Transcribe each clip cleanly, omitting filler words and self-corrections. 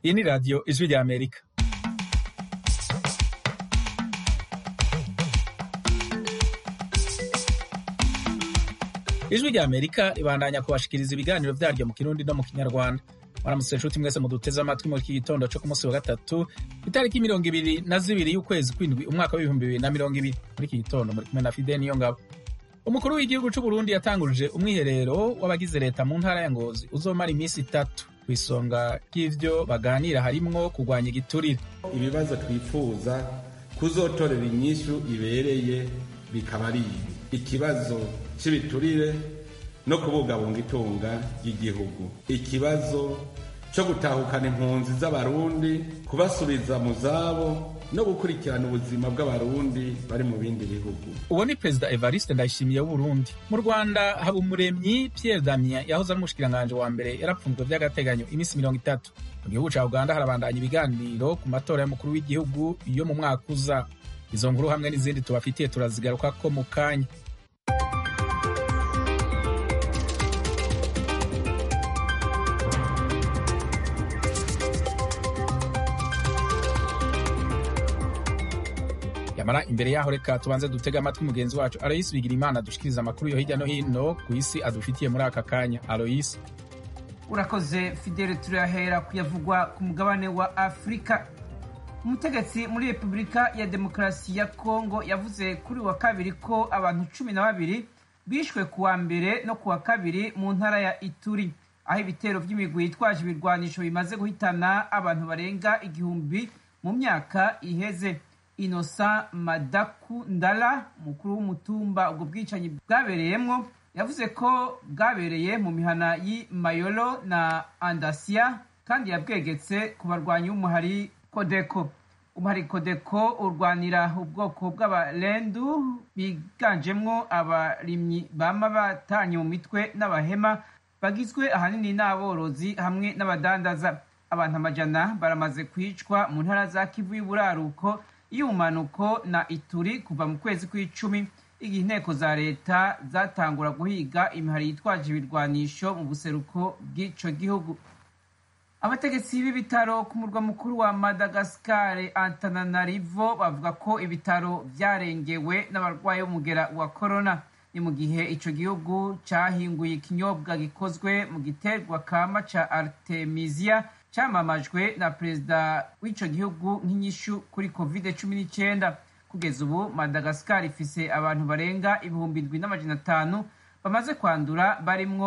Iyi ni radiyo ijwi rya Amerika. Ijwi rya Amerika ribandanya kubashikiriza ibiganiro vyaryo mu Kirundi no mu Kinyarwanda. Mwaramutse nshuti mwese muduteze amatwi muri iki gitondo co ku munsi wa gatatu itariki 22 y'ukwezi kw'indwi umwaka w'2020. Muri iki gitondo muri kumwe na Fidel Niyongabo. Umukuru w'igihugu c'u Burundi yatangurije umwiherero w'abagize leta mu ntara ya Ngozi uzomara imisi 3. Kw'isonga ry'ivyo baganira harimwo kurwanya igiturire. Ibibazo twifuza kuzotorera inyishu ibereye bikaba ari ikibazo cy'ibiturire no kubungabunga itunga ry'igihugu, ikibazo cyo gutahukana impunzi z'abarundi, kubasubiza mu zabo no gukurikirana ubuzima bw'abarundi bari mu bindi bihugu. Uwo ni Perezida Evariste Ndayishimiye w'Uburundi. Mu Rwanda Habumuremyi Pierre Damien yahoze ari umushikiranganje wa mbere yarapfunzwe vy'agateganyo imisi 30. Mu gihugu ca Uganda harabandanya ibiganiro ku matora y'umukuru w'igihugu yo mu mwaka uza. Izo nkuru hamwe n'izindi tubafitiye turazigarukako mu kanya. Yamara imbere yaho reka tubanze dutega amatwi mugenzi wacu Aloysi Bigirimana dushikiriza amakuru yo hirya no hino ku isi adufitiye muri aka kanya. Aloysi. Urakoze Fidel, turahera kuyavugwa ku mugabane wa Afrika. Umutegetsi muri Repubulika ya Demokarasi ya Kongo yavuze kuri wa kabiri ko abantu 12 bishwe kuwa mbere no kuwa kabiri mu ntara ya Ituri, aho ibitero vy'imigwi yitwaje ibirwanisho bimaze guhitana abantu barenga 1000 mu myaka iheze. Innocent Madaku Ndala, mukuru w'umutumba ubwo bwicanyi bwabereyemwo, yavuze ko bwabereye mu mihana y'i Mayolo na Andasia kandi yabwegetse ku barwanyi b'umuhari Kodeko. Umuhari Kodeko urwanira ubwoko bw'abalendu biganjemwo abarimyi bama batanye mu mitwe n'abahema bagizwe ahanini n'aborozi hamwe n'abadandaza. Abantu amajana baramaze kwicwa mu ntara za Kivu y'Iburaruko, y'ubumanuko na Ituri kuva mu kwezi kw'icumi, igihe inteko za leta zatangura guhiga imihari yitwaje ibirwanisho mu buseruko bw'ico gihugu. Abategetsi b'ibitaro ku murwa mukuru wa Madagascar Antananarivo bavuga ko ibitaro vyarengewe n'abarwayi b'umugera wa corona. Ni mu gihe ico gihugu cahinguye ikinyobwa gikozwe mu giterwa kama ca Artemisia camamajwe na perezida w'ico gihugu nk'inyishu kuri COVID-19. Kugeza ubu Madagascar ifise abantu barenga 7,500 bamaze kwandura, barimwo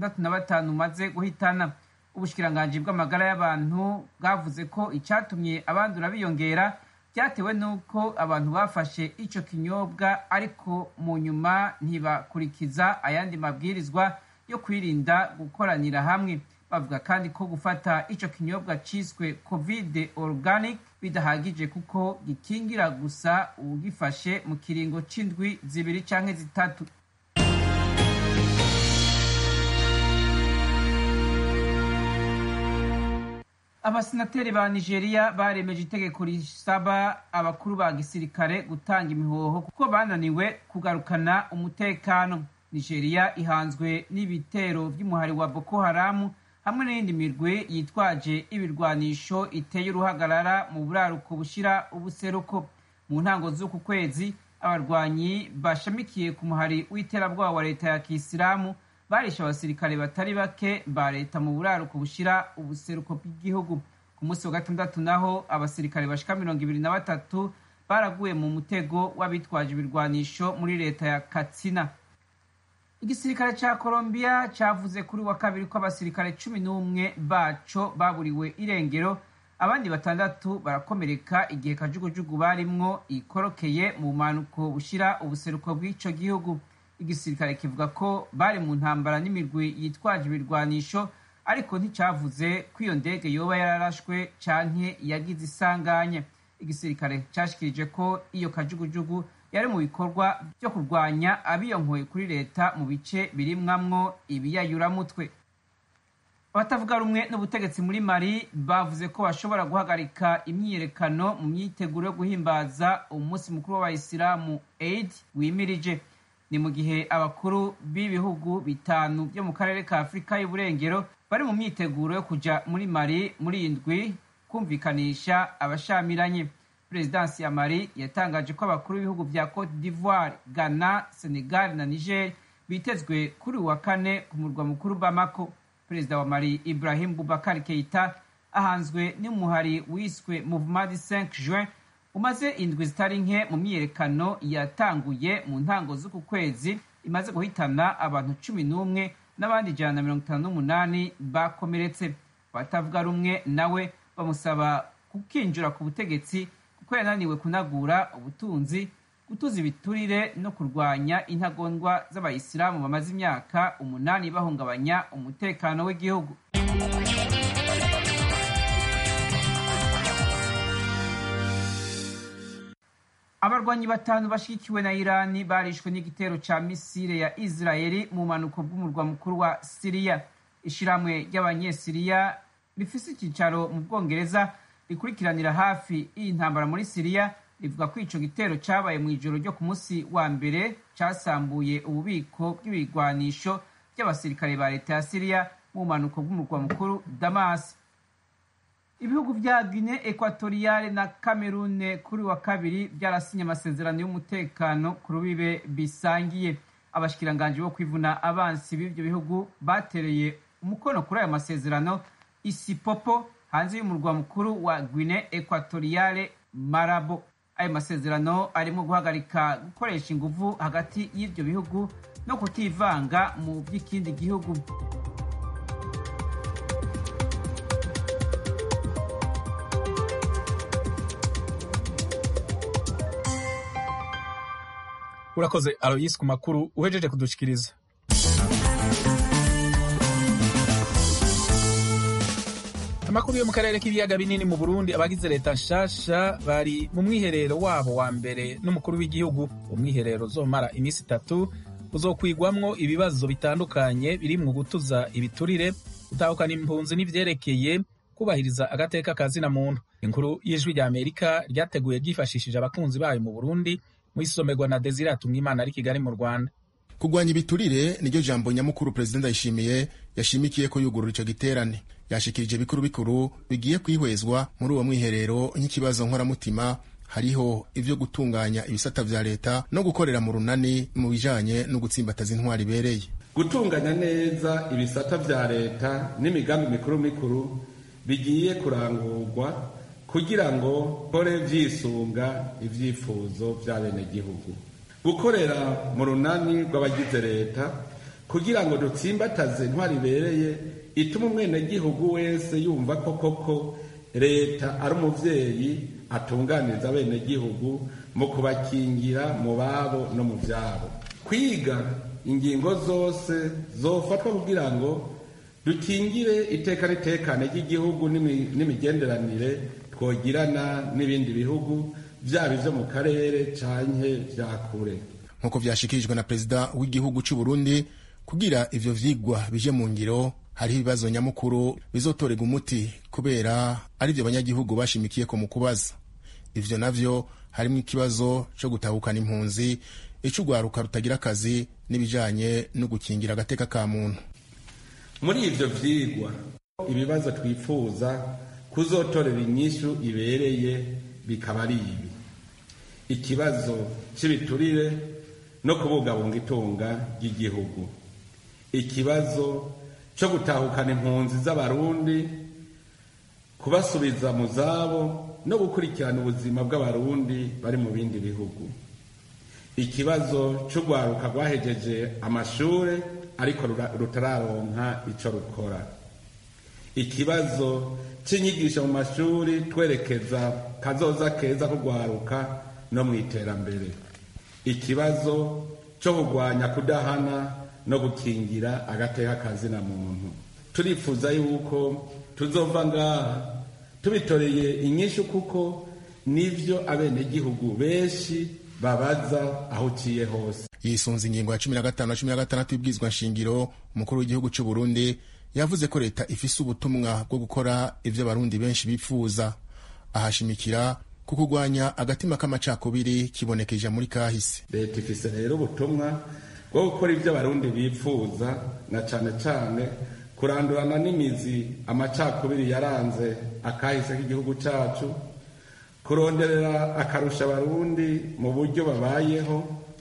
65 maze guhitana. Ubushikiranganji bw'amagara y'abantu bwavuze ko icatumye abandura biyongera vyatewe nuko abantu bafashe ico kinyobwa ariko mu nyuma ntibakurikiza ayandi mabwirizwa yo kwirinda gukoranira hamwe. Bavuga kandi ko gufata ico kinyobwa ciswe Covid Organic bidahagije kuko gikingira gusa uwugifashe mu kiringo c'indwi 2 canke 3. Abasenateri ba Nigeria baremeje itegeko risaba abakuru ba gisirikare gutanga imihoho kuko bananiwe kugarukana umutekano. Nigeria ihanzwe n'ibitero vy'umuhari wa Boko Haram hamwe n'indi mirwi yitwaje ibirwanisho iteye uruhagarara mu buraruko bushira ubuseruko. Mu ntango z'uku kwezi abarwanyi bashamikiye ku muhari w'iterabwoba wa leta ya Kisilamu barisha abasirikare batari bake ba leta mu buraruko bushira ubuseruko bw'igihugu. Ku munsi wa gatandatu naho abasirikare bashika 23 baraguye mu mutego w'abitwaje ibirwanisho muri leta ya Katsina. Igisirikare ca Colombia cavuze kuri wa kabiri ko abasirikare 11 baco baburiwe irengero, abandi 6 barakomereka igihe kajugujugu barimwo ikorokeye mu manuko bushira ubuseruko bw'ico gihugu. Igisirikare kivuga ko bari mu ntambara n'imirwi yitwaje ibirwanisho, ariko nticavuze ko iyo ndege yoba yararashwe canke yagize isanganya. Igisirikare cashikirije ko iyo kajugujugu yari mu bikorwa byo kurwanya abiyonkoye kuri leta mu bice birimwamwo ibiyayuramutwe. Abatavuga rumwe n'ubutegetsi muri Mali bavuze ko bashobora guhagarika imyiyerekano mu myiteguro yo guhimbaza umunsi mukuru w'abayisilamu Eid wimirije. Ni mu gihe abakuru b'ibihugu bitanu byo mu karere ka Afrika y'Uburengero bari mu myiteguro yo kuja muri Mali muri indwi kumvikanisha abashamiranye. Perezidansi ya Mali yatangaje ko abakuru b'ibihugu vya Cote d'Ivoire, Ghana, Senegal na Niger bitezwe kuri uwa kane ku murwa mukuru Bamako. Perezida wa Mali Ibrahim Boubacar Keita ahanzwe n'umuhari wiswe Mouvement du 5 Juin umaze indwi zitari nke mu myiyerekano yatanguye mu ntango z'uku kwezi imaze guhitana abantu 11 n'abandi 158 bakomeretse. Batavuga rumwe nawe bamusaba kukinjura ku butegetsi kuko yananiwe kunagura ubutunzi, gutuza ibiturire no kurwanya intagondwa z'abayisilamu bamaze imyaka 8 bahungabanya umutekano w'igihugu. Abarwanyi batanu bashikiwe na Irani barishwe n'igitero ca misile ya Israeli mu manuko bw'umurwa mukuru wa Syria. Ishiramwe ry'abanyesiriya rifise icyicaro mu Bwongereza rikurikiranira hafi y'intambara muri Syria rivuga ko ico gitero cabaye mu ijoro ryo ku munsi wa mbere casambuye ububiko bw'ibigwanisho by'abasirikare ba leta ya Syria mu manuko bw'umurwa mukuru Damas. Ibihugu vya Guinea Equatoriale na Cameroon kuri wa kabiri byarasinye amasezerano y'umutekano ku rubibe bisangiye. Abashikiranganje bo kwivuna abansi b'ivyo bihugu batereye umukono kuri ayo masezerano Isipopo hanze y'umurwa mukuru wa Guinea Equatoriale Malabo. Ayo masezerano arimo guhagarika gukoresha inguvu hagati y'ivyo bihugu no kutivanga mu by'ikindi gihugu. Urakoze Aloyes ku makuru uhejeje kudushikiriza. Amakuru yo mu karere k'ibiyaga binini mu Burundi, abagize leta nshasha bari mu mwiherero wabo wa mbere n'umukuru w'igihugu. Umwiherero uzomara imisi 3 uzokwigwamwo ibibazo bitandukanye birimwo gutuza ibiturire, gutahukana impunzi n'ivyerekeye kubahiriza agateka kazina muntu. Inkuru y'ijwi rya Amerika ryateguye ryifashishije abakunzi bayo mu Burundi mwisomerwa na Desire Atungimana ari Kigali mu Rwanda. Kugwanya ibiturire niryo jambo nyamukuru President Ndayishimiye yashimikiye ko yugurura ico giterane. Yashikirije bikuru bigiye kwihwezwa muri uwo mwiherero nk'ikibazo nkoramutima. Hariho ivyo gutunganya ibisata vya leta no gukorera mu runani mu bijanye no gutsimbataza intwari bereye. Gutunganya neza ibisata vya leta n'imigambi mikuru bigiye kurangurwa kugira ngo kore vyisunga ivyifuzo vya bene gihugu. Gukorera mu runani rw'abagize leta kugira ngo dutsimbataze intwari bereye ituma umwene gihugu wese yumva ko koko leta ari umuvyeyi atunganiriza bene gihugu mu kubakingira mu babo no mu vyabo. Kwiga ingingo zose zofatwa kugira ngo dukingire iteka ritekane ry'igihugu n'imigenderanire twogirana n'ibindi bihugu vyaba ivyo mu karere canke vya kure. Nkuko vyashikirijwe na Perezida w'igihugu c'u Burundi, kugira ivyo vyigwa bije mu ngiro hari ibibazo nyamukuru bizotorega umuti kubera ari vyo abanyagihugu bashimikiye ko mu kubaza. Ivyo navyo harimo ikibazo co gutahukana impunzi, icugwaruka rutagira akazi n'ibijanye no gukingira agateka ka muntu. Muri ivyo vyigwa ibibazo twifuza kuzotorera inyishu ibereye bikaba ari ibi: ikibazo cy'ibiturire no kubungabunga itunga ry'igihugu, ikibazo cyo gutahukana impunzi z'abarundi, kubasubiza mu zabo no gukurikirana ubuzima bw'abarundi bari mu bindi bihugu, ikibazo cyo gwaruka rwahejeje amashure ariko rutararonka ico rukora, ikibazo c'inyigisho mu mashuri twerekeza kazoza keza kugwaruka no mwiterambere, ikibazo cyo kugwanya kudahana no gukingira agateka kazina muntu. Turifuza yuko tuzova ngaha tubitoreye inyishu kuko nivyo abene gihugu benshi babaza aho uciye hose. Yisunze ingingo ya 15 na 16 y'ibwizwa nshingiro, umukuru w'igihugu c'u Burundi yavuze ko leta ifise ubutumwa bwo gukora ivyo abarundi benshi bifuza. Ahashimikira ku kugwanya agatima k'amacakubiri kibonekeje muri kahise. Leta ifise rero ubutumwa bwo gukora ivyo abarundi bifuza, na cane cane kurandurana n'imizi amacakubiri yaranze akahise k'igihugu cacu, kuronderera akarusha abarundi mu buryo babayeho,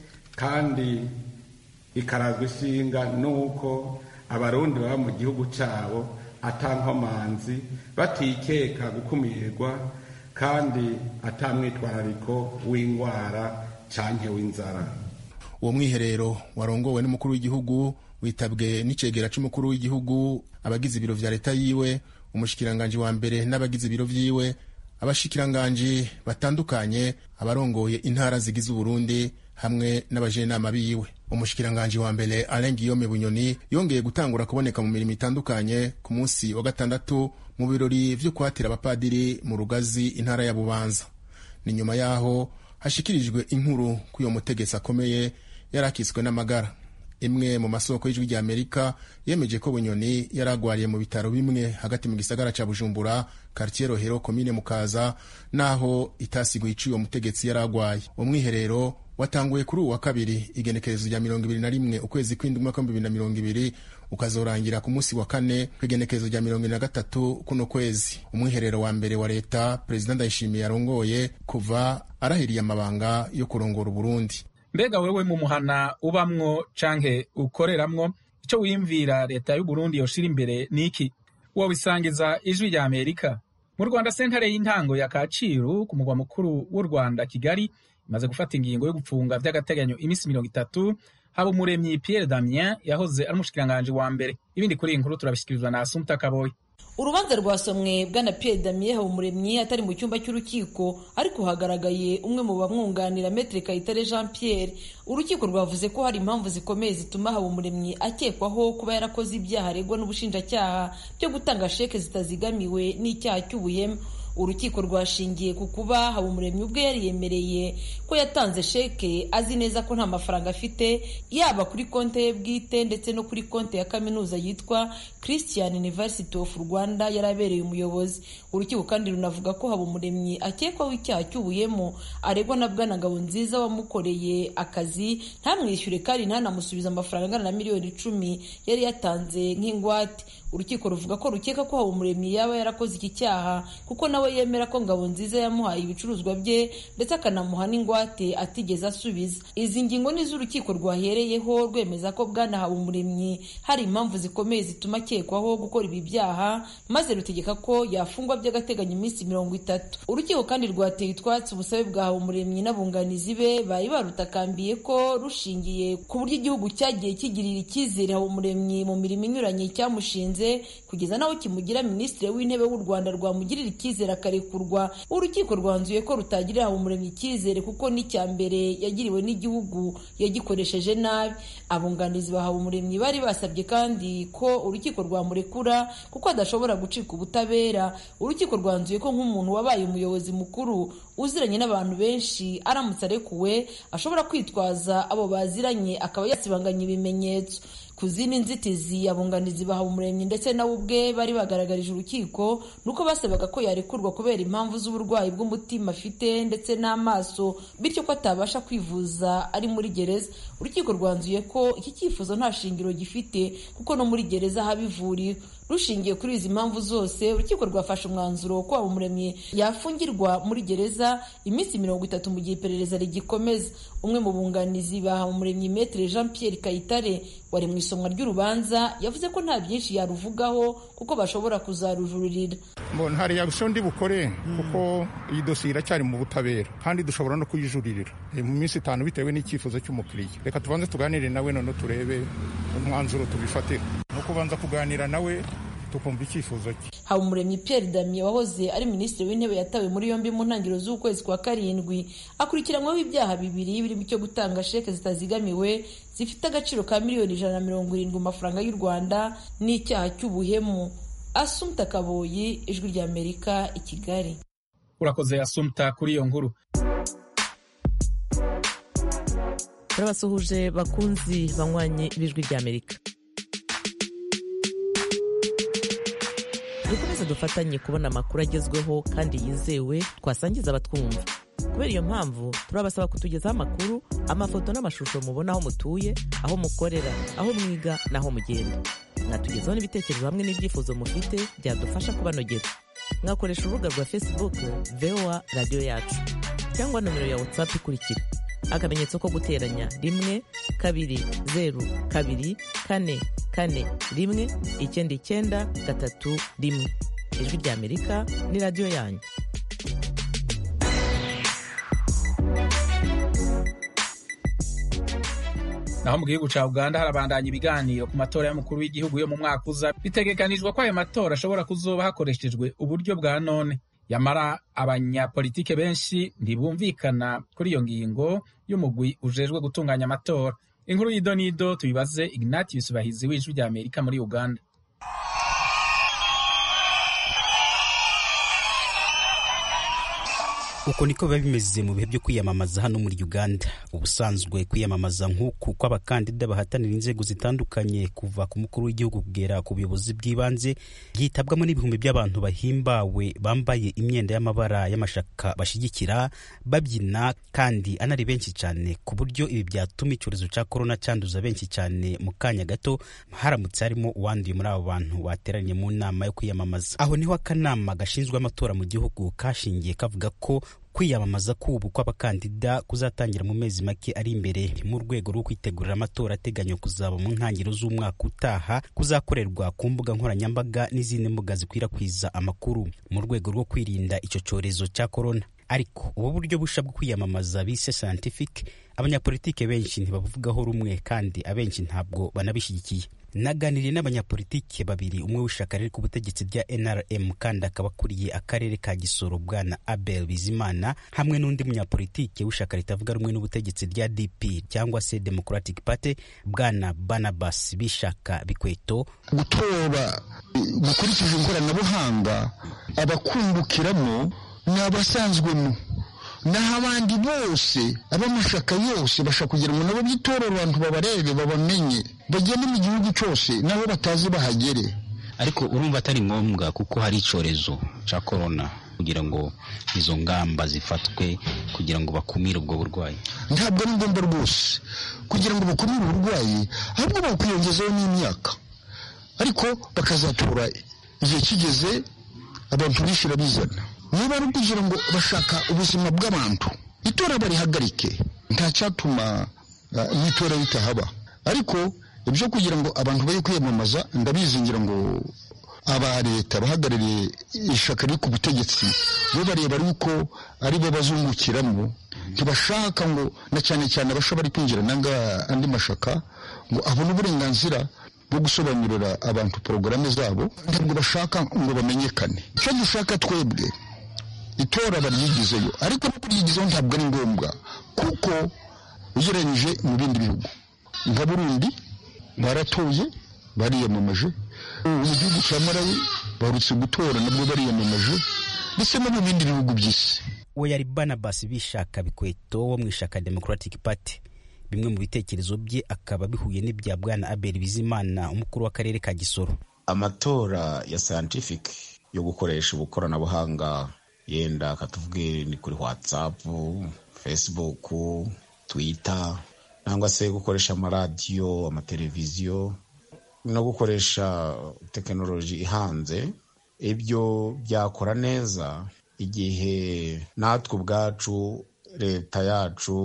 kandi ikarazwa ishinga n'uko abarundi baba mu gihugu cabo atankomanzi, batikeka gukumirwa, kandi atamwitwarariko w'ingwara canke w'inzara. Uwo mwiherero warongowe n'umukuru w'igihugu witabwe n'icegera c'umukuru w'igihugu, abagize ibiro vya leta yiwe, umushikiranganji wa mbere n'abagize ibiro vyiwe, abashikiranganji batandukanye, abarongoye intara zigize Uburundi hamwe n'abajenama biwe. Umushikiranganji wa mbere Alain Guillaume Bunyoni yongeye gutangura kuboneka mu mirimo itandukanye ku munsi wa gatandatu mu birori vyo kwatira abapadiri mu Rugazi, intara ya Bubanza. Ni nyuma yaho hashikirijwe inkuru ko uyo mutegetsi akomeye yarakitswe n'amagara. Imwe mu masoko y'ijwi rya Amerika yemeje ko Bunyoni yaragwariye mu bitaro bimwe hagati mu gisagara ca Bujumbura, quartier Rohero, komine Mukaza, naho itasiguye ico uyo mutegetsi yaragwaye. Umwiherero watanguye kuri uwa kabiri igenekerezo rya 21 ukwezi kw'indwi mwaka 2020 ukazorangira ku munsi wa kane kw'igenekerezo rya 23 kuno kwezi. Umwiherero wa mbere wa leta Perezida Ndayishimiye yarongoye kuva arahiriye amabanga yo kurongora Burundi. Mbega wewe mu muhana ubamwo canke ukoreramwo, ico wiyumvira leta y'u Burundi yoshira imbere niki? Uwo bisangiza ijwi rya Amerika. Mu Rwanda, sentare y'intango ya Kacyiru ku mugwa mukuru w'u Rwanda Kigali imaze gufata ingingo yo gupfunga vy'agateganyo imisi 30 Habumuremyi Pierre Damien yahoze ari umushikiranganji wa mbere. Ibindi kuri iyi nkuru turabishikirizwa na Assumpta Kaboyi. Urubanza rwasomwe bwana Pierre Damien Habumuremyi atari mu cyumba cy'urukiko, ariko hagaragaye umwe mu bamwunganira Maître Kayitare Jean Pierre. Urukiko rwavuze ko hari impamvu zikomeye zituma Habumuremyi akekwaho kuba yarakoze ibyaha aregwa n'ubushinjacyaha byo gutanga sheke zitazigamiwe n'icyaha cy'ubuhemu. Urukiko rwashingiye ku kuba Habumuremyi ubwe yari yemereye ko yatanze sheke azi neza ko nta mafaranga afite, yaba kuri konte ye bwite ndetse no kuri konte ya kaminuza yitwa Christian University of Rwanda yarabereye umuyobozi. Urukiko kandi runavuga ko Habumuremyi akekwaho icyaha cy'ubuhemu aregwa na bwana Ngabonziza wamukoreye akazi ntamwishyure kandi ntanamusubiza amafaranga angana na miliyoni 10 yari yatanze nk'ingwate. Urukiko ruvuga ko rukeka ko Habumuremyi yaba yarakoze iki cyaha kuko nawe yemera ko Ngabonziza yamuhaye ibicuruzwa bye ndetse akanamuha n'ingwate atigeze asubiza. Izi ngingo ni z'urukiko rwahereyeho rwemeza ko bwana Habumuremyi hari impamvu zikomeye zituma akekwaho gukora ibi byaha, maze rutegeka ko yafungwa by'agateganyo iminsi 30. Urukiko kandi rwateye utwatsi ubusabe bwa Habumuremyi n'abunganizi be bari barutakambiye ko rushingiye ku buryo igihugu cyagiye kigirira icyizere Habumuremyi mu mirimo inyuranye cyamushinze kugeza naho kimugira minisitiri w'intebe w'u Rwanda rwamugirira icyizere akarekurwa. Urukiko rwanzuye ko rutagirira Habumuremyi icyizere kuko n'icya mbere yagiriwe n'igihugu yagikoresheje nabi. Abunganizi ba Habumuremyi bari basabye kandi ko urukiko rwamurekura kuko adashobora gucika ubutabera. Urukiko rwanzuye ko nk'umuntu wabaye umuyobozi mukuru uziranye n'abantu benshi aramutse arekuwe ashobora kwitwaza abo baziranye akaba yasibanganya ibimenyetso. Ku zindi nzitizi abunganizi ba Habumuremyi ndetse nawe ubwe bari bagaragarije urukiko nuko basabaga ko yarekurwa kubera impamvu z'uburwayi bw'umutima afite ndetse n'amaso, bityo ko atabasha kwivuza ari muri gereza. Urukiko rwanzuye ko iki cyifuzo nta shingiro gifite kuko no muri gereza habivurira. Rushingiye kuri izi mpamvu zose, urukiko rwafashe umwanzuro ko Habumuremyi yafungirwa muri gereza iminsi 30 mu gihe iperereza rigikomeza. Umwe mu bunganizi ba Habumuremyi Maître Jean Pierre Kayitare wari mu isomwa ry'urubanza yavuze ko nta byinshi yaruvugaho kuko bashobora kuzarujurira. Ntari yabisho ndi bukore kuko iyi dosiye iracyari mu butabera kandi dushobora no kuyijuririra mu minsi 5 bitewe n'icyifuzo cy'umukiriya. Reka tubanze tuganire nawe none turebe umwanzuro tubifatira no kubanza kuganira nawe tukumva icyifuzo cye. Habumuremyi Pierre Damien wahoze ari minisitiri w'intebe yatawe muri yombi mu ntangiriro z'ukwezi kwa 7 akurikiranyweho ibyaha bibiri birimo cyo gutanga sheke zitazigamiwe zifite agaciro ka miliyoni 170 mu mafaranga y'u Rwanda n'icyaha cy'ubuhemu. Assumpta Kaboyi, ijwi rya Amerika, i Kigali. Urakoze Assumpta kuri iyo nkuru. Turabasuhuje bakunzi banywanye b'ijwi rya Amerika. Dukomeze dufatanye kubona amakuru agezweho kandi yizewe twasangiza abatwumva. Kubera iyo mpamvu turabasaba kutugezaho amakuru, amafoto n'amashusho mubona aho mutuye, aho mukorera, aho mwiga n'aho mugenda. mwatugezaho n'ibitekerezo hamwe n'ibyifuzo mufite byadufasha kubanogera. Mwakoresha urubuga rwa Facebook VOA Radio Yacu cyangwa nomero ya WhatsApp ikurikira: akamenyetso ko guteranya 1 2 2 0 2 4 4 1 Ijwi ry'Amerika ni radio yanyu. Naho mu gihugu ca Uganda harabandanya ibiganiro ku matora y'umukuru w'igihugu yo mu mwaka uza. Bitegekanijwe ko ayo matora ashobora kuzoba hakoreshejwe uburyo bwa none. Yamara abanyapolitike benshi ntibumvikana kuri iyo ngingo y'umugwi ujejwe gutunganya amatora. Inkuru y'idonido tubibaze Ignatius Bahizi w'Ijwi ry'Amerika muri Uganda. Uko niko biba bimeze mu bihe byo kwiyamamaza hano muri Uganda. Ubusanzwe kwiyamamaza nk'uku kw'abakandida bahatanira inzego zitandukanye kuva ku mukuru w'igihugu kugera ku buyobozi bw'ibanze yitabwamo n'ibihumbi by'abantu bahimbawe bambaye imyenda y'amabara y'amashaka bashigikira, babyina kandi anari benshi cyane, ku buryo ibi byatuma icyorezo cya corona cyanduza benshi cyane mu kanya gato haramutse harimo uwanduye muri abo bantu bateranye mu nama yo kwiyamamaza. Aho niho akanama gashinzwe amatora mu gihugu kashingiye kavuga ko kwiyamamaza k'ubu kw'abakandida kuzatangira mu mezi make ari imbere mu rwego rwo kwitegurira amatora ateganywa kuzaba mu ntangiriro z'umwaka utaha, kuzakorerwa ku mbuga nkoranyambaga n'izindi mbuga zikwirakwiza amakuru mu rwego rwo kwirinda icyo cyorezo cya corona. Ariko ubu buryo busha bwo kwiyamamaza bise scientific, abanyapolitike benshi ntibavugaho rumwe kandi abenshi ntabwo banabishyigikiye. Naganiriye n'abanyapolitike babiri, umwe w'ishyaka riri ku butegetsi rya NRM kandi akaba akuriye akarere ka Gisoro, bwana Abel Bizimana, hamwe n'undi munyapolitike w'ishyaka ritavuga rumwe n'ubutegetsi rya DP cyangwa se Democratic Party, bwana Barnabas Bishaka Bikweto. Gutora gukurikije ikoranabuhanga abakungukiramo ni abasanzwemo, naho abandi bose ab'amashaka yose bashaka kugira ngo nabo bitorere abantu babarebe babamenye bagende mu gihugu cyose naho batazi bahagere. Ariko urumva atari ngombwa kuko hari icyorezo cya corona kugira ngo izo ngamba zifatwe kugira ngo bakumire ubwo burwayi? Ntabwo ari ngombwa rwose kugira ngo bakumire uburwayi, ahubwo bakwiyongezaho n'imyaka, ariko bakazatora igihe kigeze abantu bishira bizana. Niba ari kugira ngo bashaka ubuzima bw'abantu, itora barihagarike, nta cyatuma n'itora bitahaba. Ariko ibyo kugira ngo abantu bari kwiyamamaza, ndabizingira ngo aba leta bahagarariye ishaka riri ku butegetsi bo bareba yuko ari bo bazungukiramo, ntibashaka ngo na cyane cyane bashobora kwinjira nanga andi mashaka ngo abone uburenganzira bwo gusobanurira abantu porogaramu zabo. Ntabwo bashaka ngo bamenyekane. Icyo dushaka twebwe, itora baryigizeyo, ariko no kuryigizaho ntabwo ari ngombwa, kuko ugereranyije mu bindi bihugu nka Burundi baratoye bariyamamaje, mu gihugu cya Malawi barutse gutora nabwo bariyamamaje, ndetse no mu bindi bihugu by'isi. We yari Barnabas Bishaka Bikweto wo mu ishaka Democratic Party. Bimwe mu bitekerezo bye akaba bihuye n'ibya bwana Abel Bizimana, umukuru w'akarere ka Gisoro. Amatora ya scientific yo gukoresha ubukoranabuhanga, yenda katuvuge ni kuri WhatsApp, Facebook, Twitter, nangwa se gukoresha amaradiyo, amateleviziyo no gukoresha tekinoloji ihanze, ibyo byakora neza igihe natwe ubwacu, leta yacu,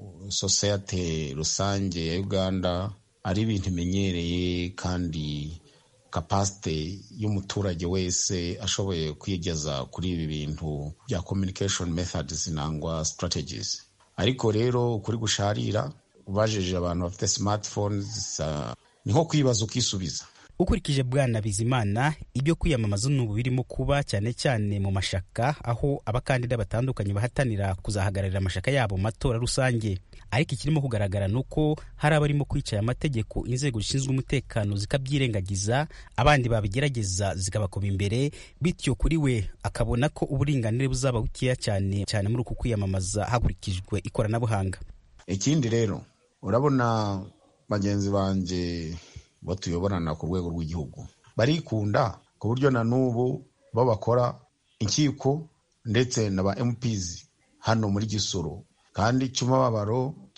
societe rusange ya Uganda ari ibintu imenyereye kandi capacity y'umuturage wese ashoboye kwigeza kuri ibi bintu bya communication methods nangwa strategies. Ariko rero kuri gusharira ubajeje abantu bafite smartphones niho kwibaza ukisubiza. Ukurikije bwana Bizimana, ibyo kwiyamamaza n'ubu birimo kuba cyane cyane mu mashaka, aho abakandida batandukanye bahatanira kuzahagararira amashaka yabo matora rusange. Ariko ikirimo kugaragara nuko hari abarimo kwicaye amategeko inzego zishinzwe umutekano zikabyirengagiza, abandi babigerageza zikabakoba imbere, bityo kuri we akabona ko uburinganire buzaba bukeya cyane cyane muri uku kwiyamamaza hakurikijwe ikoranabuhanga. Ikindi rero urabona bagenzi banje batuyoborana ku rwego rw'igihugu barikunda ku buryo na n'ubu babakora inkiko ndetse na ba MPs hano muri Gisoro, kandi cyumababaro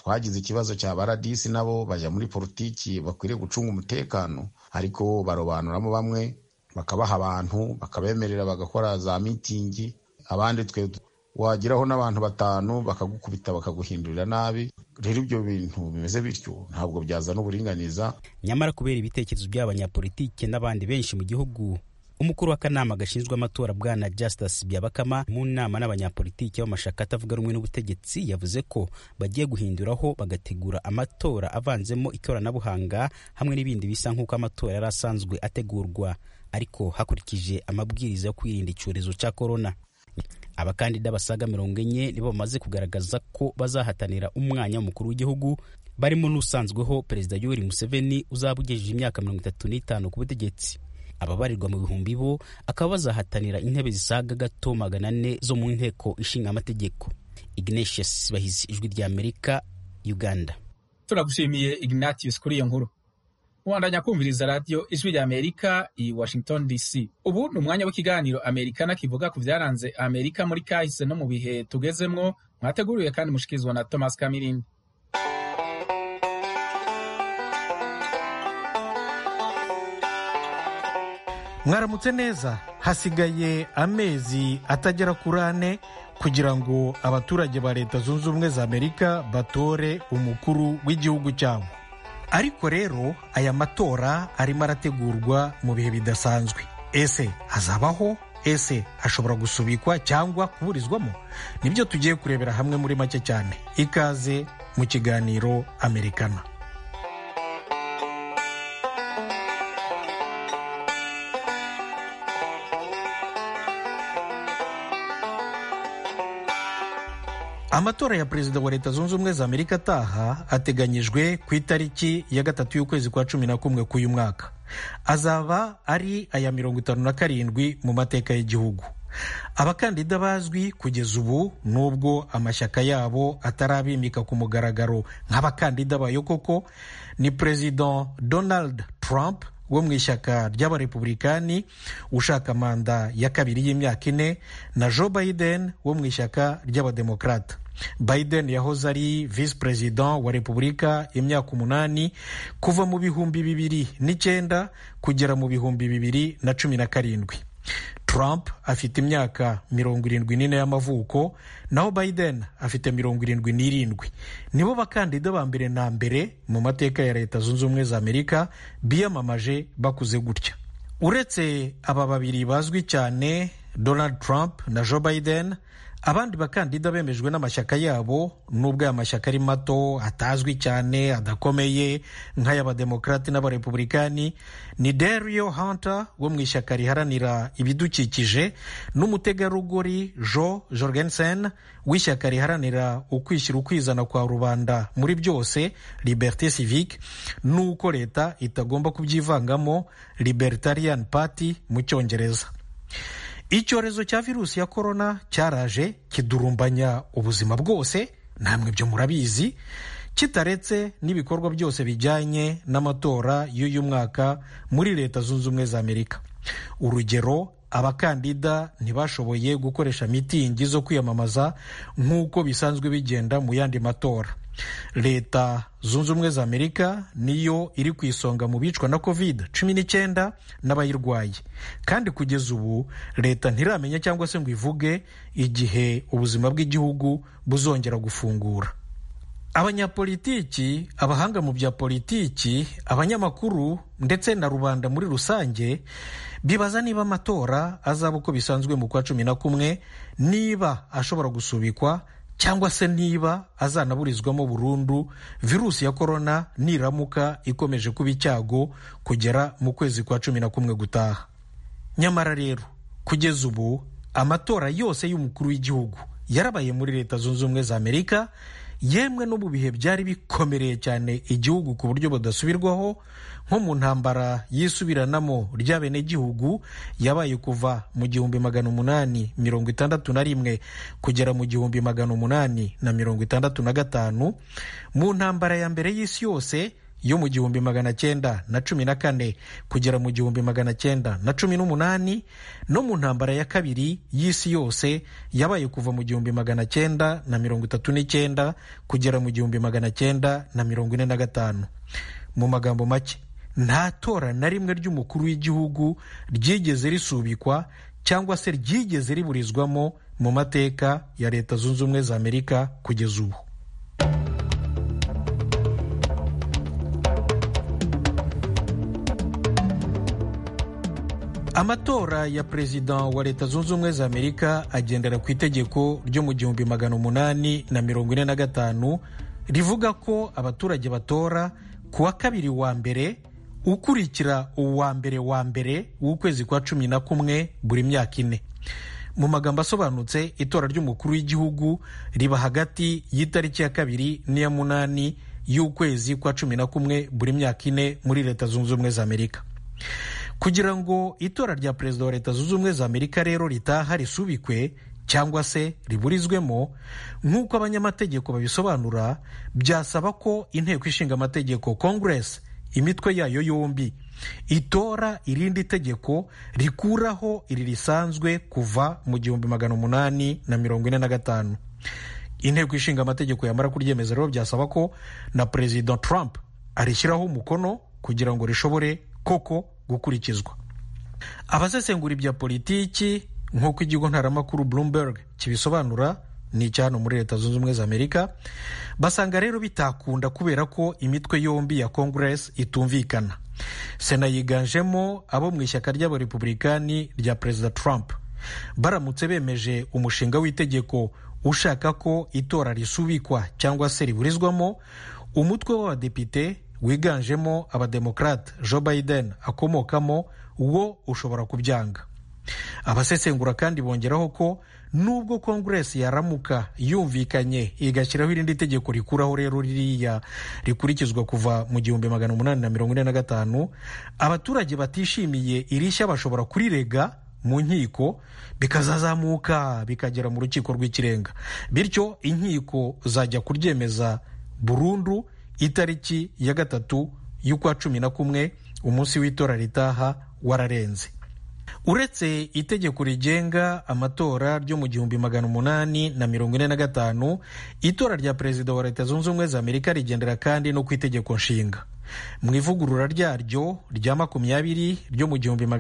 twagize ikibazo cya baradisi nabo bajya muri politiki bakwiriye gucunga umutekano, ariko barobanuramo bamwe bakabaha abantu bakabemerera bagakora za mitingi, abandi twe wageraho n'abantu 5 bakagukubita bakaguhindurira nabi. Rero ibyo bintu bimeze bityo ntabwo byazana uburinganiza. Nyamara kubera ibitekerezo by'abanyapolitike n'abandi benshi mu gihugu, umukuru w'akanama gashinzwe amatora bwana Justus Byabakama mu nama n'abanyapolitike b'amashaka atavuga rumwe n'ubutegetsi yavuze ko bagiye guhinduraho bagategura amatora avanzemo ikoranabuhanga hamwe n'ibindi bisa nk'uko amatora yari asanzwe ategurwa, ariko hakurikije amabwiriza yo kwirinda icyorezo cya corona. Abakandida basaga 40 nibo bamaze kugaragaza ko bazahatanira umwanya w'umukuru w'igihugu, barimo n'usanzweho Perezida Yoweri Museveni uzabugejeje imyaka 35 ku butegetsi. Ababarirwa mu bihumbi bo akaba bazahatanira intebe zisaga gato 400 zo mu nteko ishinga amategeko. Ignatius Bahizi, Ijwi rya Amerika, Uganda. Turagushimiye Ignatius kuri iyo nkuru. Wandanya kumviriza radio Ijwi rya Amerika i Washington DC. Ubu ni umwanya w'ikiganiro Amerikana kivuga ku byaranze Amerika muri kahise no mu bihe tugezemwo, mwateguriwe kandi mushikizwa na Thomas Kamirindi. Mwaramutse neza. Hasigaye amezi atagera kuri 4 kugira ngo abaturage ba Leta Zunze Ubumwe za Amerika batore umukuru w'igihugu cyabo. Ariko rero aya matora arimo arategurwa mu bihe bidasanzwe. Ese azabaho? Ese ashobora gusubikwa cyangwa kuburizwamo? Nibyo tugiye kurebera hamwe muri make cyane. Ikaze mu kiganiro Amerikana. Amatora ya Perezida wa Leta Zunze Ubumwe za Amerika ataha ateganyijwe ku itariki ya 3 y'ukwezi kwa 11 k'uyu mwaka. Azaba ari aya 57 mu mateka y'igihugu. Abakandida bazwi kugeza ubu, nubwo amashyaka yabo atarabimika ku mugaragaro nk'abakandida bayo koko, ni President Donald Trump wo mu ishyaka ry'abarepublikani ushaka manda ya kabiri y'imyaka 4 na Joe Biden wo mu ishyaka ry'abademokrata. Biden yahoze ari vice president wa Repubulika imyaka 8 kuva mu bihumbi 2009 kugera mu bihumbi 2017. Trump afite imyaka 74 y'amavuko, naho Biden afite 77. Nibo bakandida ba mbere na mbere mu mateka ya Leta Zunze Ubumwe za Amerika biyamamaje bakuze gutya. Uretse aba babiri bazwi cyane, Donald Trump na Joe Biden, abandi bakandida bemejwe n'amashyaka yabo, nubwo aya mashyaka ari mato atazwi cyane adakomeye nk'ay'abademokrati n'abarepublikani, ni Dario Hunter wo mu ishyaka riharanira ibidukikije n'umutegarugori Joe Jorgensen w'ishyaka riharanira ukwishyira ukwizana kwa rubanda muri byose Liberté Civique, nuko leta itagomba kubyivangamo Libertarian Party mu Cyongereza. Icyorezo cya virusi ya corona cyaraje kidurumbanya ubuzima bwose, namwe byo murabizi, kitaretse n'ibikorwa byose bijyanye n'amatora y'uyu mwaka muri Leta Zunze Ubumwe za Amerika. Urugero, abakandida ntibashoboye gukoresha mitingi zo kwiyamamaza nk'uko bisanzwe bigenda mu yandi matora. Leta Zunze Ubumwe za Amerika niyo iri ku isonga mu bicwa na COVID-19 n'abayirwaye, kandi kugeza ubu leta ntiramenya cyangwa se ngo ivuge igihe ubuzima bw'igihugu buzongera gufungura. Abanyapolitiki, abahanga mu bya politiki, abanyamakuru ndetse na rubanda muri rusange bibaza niba amatora azaba uko bisanzwe mu kwa 11, niba ashobora gusubikwa cyangwa se niba azanaburizwamo burundu virusi ya corona niramuka ikomeje kuba icyago kugera mu kwezi kwa 11 gutaha. Nyamara rero kugeza ubu amatora yose y'umukuru w'igihugu yarabaye muri Leta Zunze Ubumwe za Amerika, yemwe no mu bihe byari bikomereye cyane igihugu ku buryo budasubirwaho, nko mu ntambara yisubiranamo ry'abenegihugu yabaye kuva mu 1861 kugera mu 1865, mu ntambara ya mbere y'isi yose yo mu 1914 kugera mu 1918 no mu ntambara ya kabiri y'isi yose yabaye kuva mu 1939 kugera mu 1945. Mu magambo make, nta tora na rimwe ry'umukuru w'igihugu ryigeze risubikwa cyangwa se ryigeze riburizwamo mu mateka ya Leta Zunze Ubumwe za Amerika kugeza ubu. Amatora ya perezida wa Leta Zunze Ubumwe za Amerika agendera ku itegeko ryo mu 1845 rivuga ko abaturage batora ku wa kabiri wa mbere ukurikira uwa mbere w'ukwezi kwa 11 buri myaka 4. Mu magambo asobanutse, itora ry'umukuru w'igihugu riba hagati y'itariki ya 2 n'iya 8 y'ukwezi kwa 11 buri myaka 4 muri Leta Zunze Ubumwe za Amerika. Kugira ngo itora rya perezida wa Leta Zunze Ubumwe za Amerika rero ritaha risubikwe cyangwa se riburizwemo, nk'uko abanyamategeko babisobanura, byasaba ko inteko ishinga amategeko Congress, imitwe yayo yombi, itora irindi tegeko rikuraho iri risanzwe kuva mu 1845. Inteko ishinga amategeko yamara kuryemeza rero byasaba ko na President Trump arishyiraho umukono kugira ngo rishobore koko gukurikizwa. Abasesengura ibya politiki nk'uko ikigo ntaramakuru Bloomberg kibisobanura, ni cyano muri Leta Zunze Ubumwe za Amerika, basanga rero bitakunda kubera ko imitwe yombi ya Congress itumvikana. Sena yiganjemo abo mu ishyaka ry'abarepublikani rya Perezida Trump. Baramutse bemeje umushinga w'itegeko ushaka ko itora risubikwa cyangwa se riburizwamo, umutwe w'abadepite wiganjemo abademokrate Joe Biden akomokamo wo ushobora kubyanga. Abasesengura kandi bongeraho ko nubwo Congress yaramuka yumvikanye igashyiraho irindi tegeko rikuraho rero ririya rikurikizwa kuva mu 1845, abaturage batishimiye irishya bashobora kurirega mu nkiko, bikazazamuka bikagera mu rukiko rw'ikirenga, bityo inkiko zajya kuryemeza burundu itariki ya 3 y'ukwa 11 umunsi w'itora ritaha wararenze. Uretse itegeko rigenga amatora ryo mu 1845, itora rya perezida wa Leta Zunze Ubumwe za Amerika rigendera kandi no ku itegeko nshinga. Mu ivugurura ryaryo rya 20 ryo mu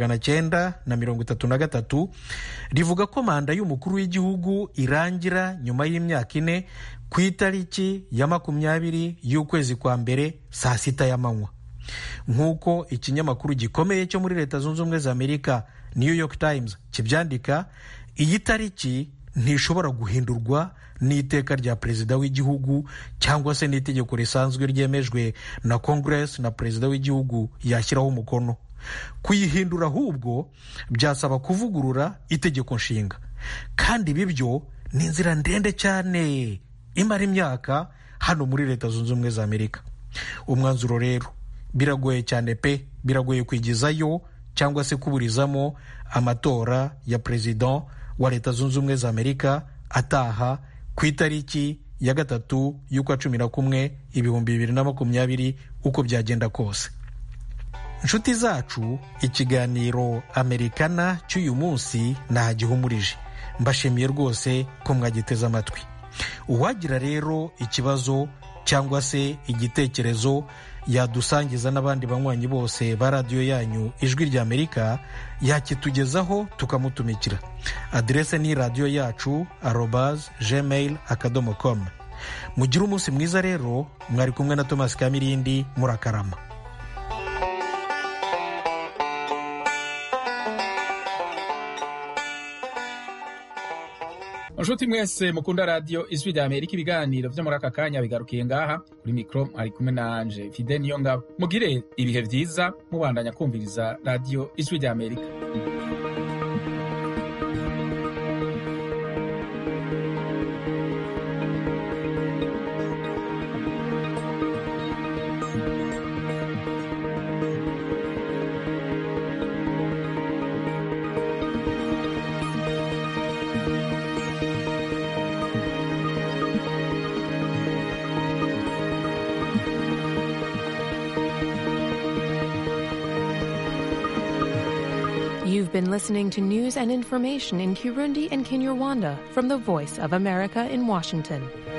1933 rivuga ko manda y'umukuru w'igihugu irangira nyuma y'imyaka 4 ku itariki ya 20 y'ukwezi kwa mbere saa 6 y'amanywa. Nk'uko ikinyamakuru gikomeye cyo muri Leta Zunze Ubumwe za Amerika New York Times kibyandika, iyi tariki ntishobora guhindurwa n'iteka rya perezida w'igihugu cyangwa se n'itegeko risanzwe ryemejwe na Congress na perezida w'igihugu yashyiraho umukono. Kuyihindura ahubwo byasaba kuvugurura itegeko nshinga, kandi bibyo ni inzira ndende cyane imara imyaka hano muri Leta Zunze Ubumwe za Amerika. Umwanzuro rero biragoye cyane pe, biragoye kwigizayo cyangwa se kuburizamo amatora ya perezida wa Leta Zunze Ubumwe za Amerika ataha ku itariki ya 3 y'ukwa 11 2020 uko byagenda kose. Nshuti zacu, ikiganiro Amerikana cy'uyu munsi nahagihumurije. Mbashimiye rwose ko mwagiteze amatwi. Uwagira rero ikibazo cyangwa se igitekerezo yadusangiza n'abandi banywanyi bose ba radiyo yanyu Ijwi rya Amerika, yakitugezaho tukamutumikira. Adrese ni radiyo yacu @gmail.com. Mugire umunsi mwiza rero. Mwari kumwe na Thomas Kamirindi, murakarama. Nshuti mwese mukunda radio Ijwi rya Amerika, ibiganiro byo muri aka kanya bigarukiye ngaha. Kuri mikro ari kumwe nanje Fidel Niyongabo. Mugire ibihe byiza mubandanya kumviriza radio Ijwi rya Amerika. been listening to news and information in Kirundi and Kinyarwanda from the Voice of America in Washington.